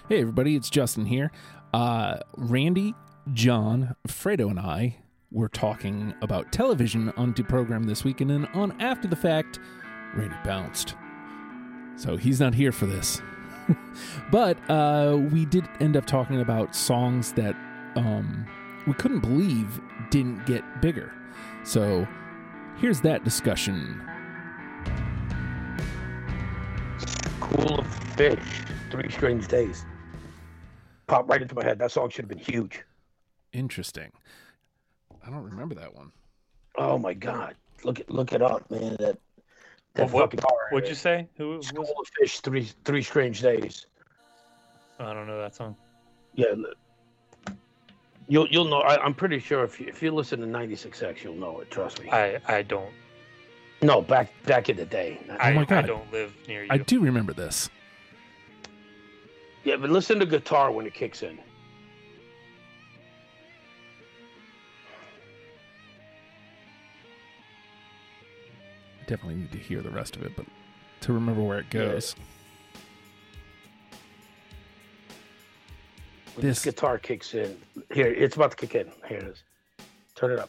Hey everybody, it's Justin here. Randy, John, Fredo, and I were talking about television on the program this week, and then on After the Fact, Randy bounced. So he's not here for this. But we did end up talking about songs that we couldn't believe didn't get bigger. So here's that discussion. School of Fish, 3 Strange Days. Popped right into my head. That song should have been huge. Interesting. I don't remember that one. Oh my God! Look it up, man. That What'd you say? Who School was? of Fish, three Strange Days. I don't know that song. Yeah, you'll know. I'm pretty sure if you listen to 96X, you'll know it. Trust me. I don't. No, back in the day. Oh my God. I don't live near you. I do remember this. Yeah, but listen to guitar when it kicks in. Definitely need to hear the rest of it, but to remember where it goes. When this guitar kicks in. Here, it's about to kick in. Here it is. Turn it up.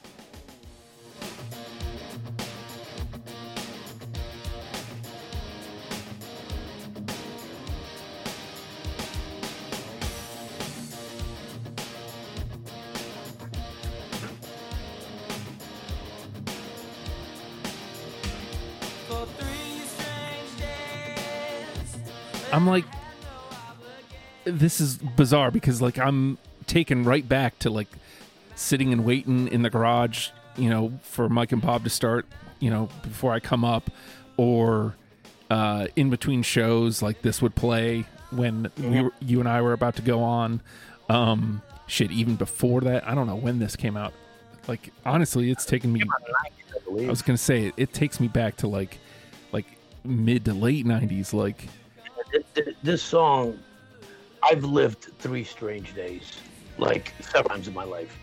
I'm like, this is bizarre because like I'm taken right back to like sitting and waiting in the garage, you know, for Mike and Bob to start, you know, before I come up, or in between shows like this would play when you and I were about to go on. Shit, even before that, I don't know when this came out. Like honestly, it's taken me. I was gonna say it takes me back to like mid to late 90s, like. This song, I've lived 3 Strange Days, like 7 times in my life.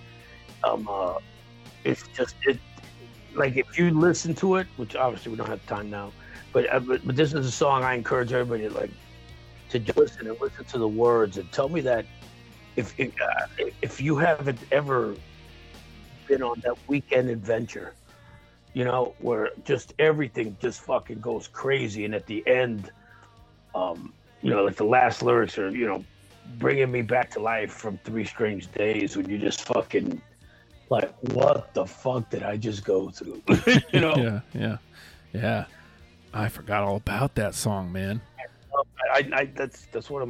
It's just like if you listen to it, which obviously we don't have time now, but this is a song I encourage everybody to just listen and listen to the words and tell me that if you haven't ever been on that weekend adventure, you know, where just everything just fucking goes crazy, and at the end. You know, like the last lyrics are, you know, bringing me back to life from 3 Strange Days, when you just fucking like, what the fuck did I just go through? You know? Yeah. I forgot all about that song, man. That's one of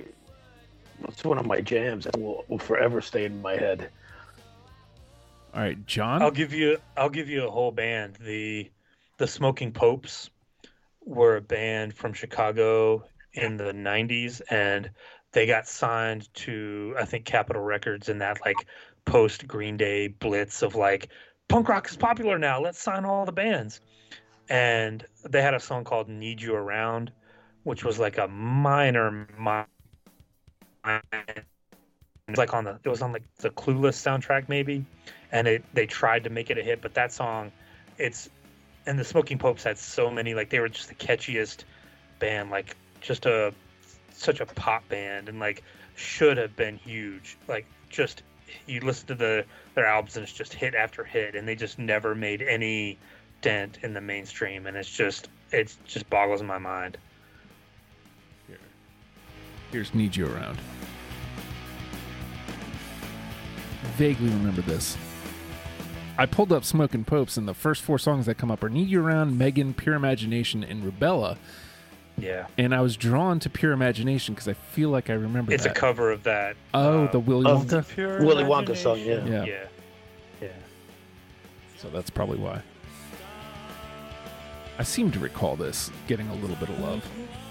my jams that will forever stay in my head. All right, John. I'll give you a whole band. The Smoking Popes were a band from Chicago in the 90s, and they got signed to, I think, Capitol Records in that like post Green Day blitz of like, punk rock is popular now, let's sign all the bands. And they had a song called Need You Around, which was like a minor it was on like the Clueless soundtrack maybe, and they tried to make it a hit, but that song, and the Smoking Popes had so many, like they were just the catchiest band, like just such a pop band, and like should have been huge. Like just you listen to their albums and it's just hit after hit, and they just never made any dent in the mainstream, and it just boggles my mind. Here's Need You Around. Vaguely remember this. I pulled up Smoking Popes, and the first 4 songs that come up are Need You Around, Megan, Pure Imagination, and Rubella. Yeah. And I was drawn to Pure Imagination because I feel like I remember it's that. It's a cover of that. Oh, the Willy Wonka? Willy Wonka song, yeah. So that's probably why. I seem to recall this getting a little bit of love.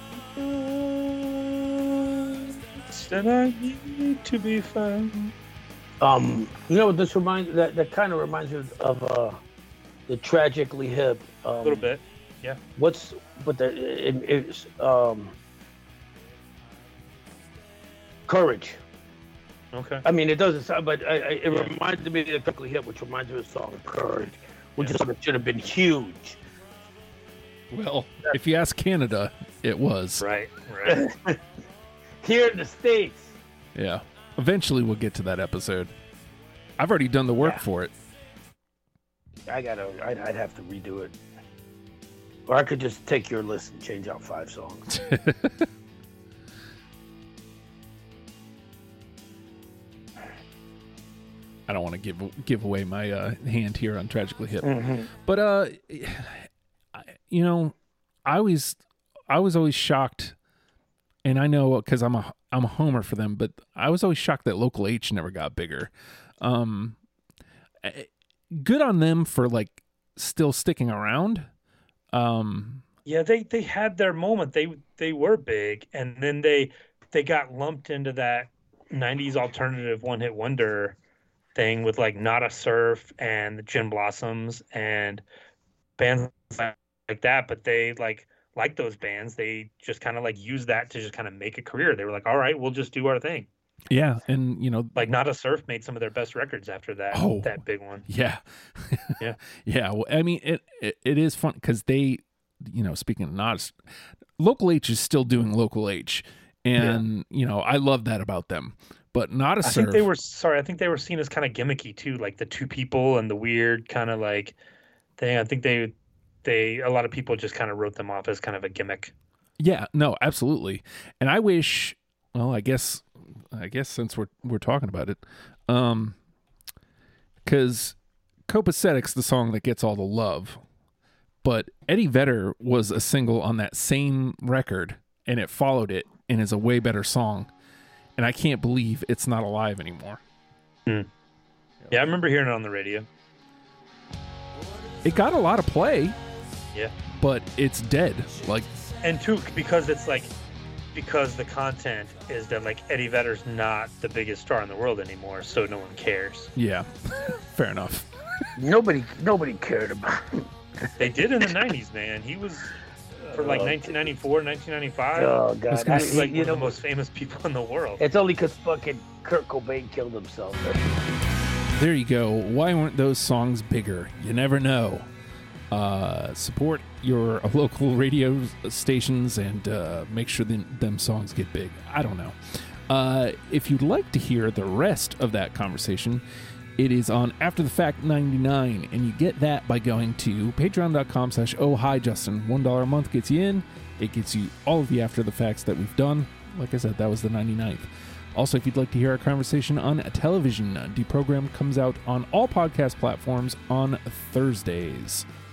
Said I need to be found. You know what this reminds? That kind of reminds me of the Tragically Hip. A little bit, yeah. Courage. Okay. I mean, it doesn't sound, but it reminded me of Tragically Hip, which reminds me of the song Courage, which should have been huge. Well, if you ask Canada, it was. Right. Here in the States. Yeah. Eventually we'll get to that episode. I've already done the work Yeah. for it. I'd have to redo it. Or I could just take your list and change out 5 songs. I don't want to give away my hand here on Tragically Hip. Mm-hmm. But you know, I was always shocked, and I know because I'm a homer for them, but I was always shocked that Local H never got bigger. Good on them for like still sticking around. Yeah, they had their moment. They were big, and then they got lumped into that 90s alternative one-hit wonder thing with like Nada Surf and the Gin Blossoms and bands like that. But they like those bands, they just kind of like used that to just kind of make a career. They were like, all right, we'll just do our thing. Yeah, and you know, like Nada Surf made some of their best records after that. Oh, that big one. Yeah, Yeah, yeah. Well, I mean, it is fun because they, you know, speaking of Nada, Local H is still doing Local H, and you know, I love that about them. But Nada Surf, I think they were seen as kind of gimmicky too, like the two people and the weird kind of like thing. I think they a lot of people just kind of wrote them off as kind of a gimmick. Yeah, no, absolutely. And I wish, well, I guess since we're talking about it, because Copacetic's the song that gets all the love, but Eddie Vedder was a single on that same record, and it followed it, and is a way better song. And I can't believe it's not alive anymore. Yeah, I remember hearing it on the radio. It got a lot of play. Yeah, but it's dead. Like, and too because it's like because the content is that like Eddie Vedder's not the biggest star in the world anymore, so no one cares. Yeah, fair enough. Nobody cared about him. They did in the 90s, man. He was for like 1994, 1995. Oh God, he was like one of the most famous people in the world. It's only because fucking Kurt Cobain killed himself. There you go. Why weren't those songs bigger? You never know. Support your local radio stations and make sure them songs get big. I don't know. If you'd like to hear the rest of that conversation, it is on After the Fact 99, and you get that by going to patreon.com/ohhijustin. $1 a month gets you in. It gets you all of the After the Facts that we've done. Like I said, that was the 99th. Also, if you'd like to hear our conversation on television, Deprogram comes out on all podcast platforms on Thursdays.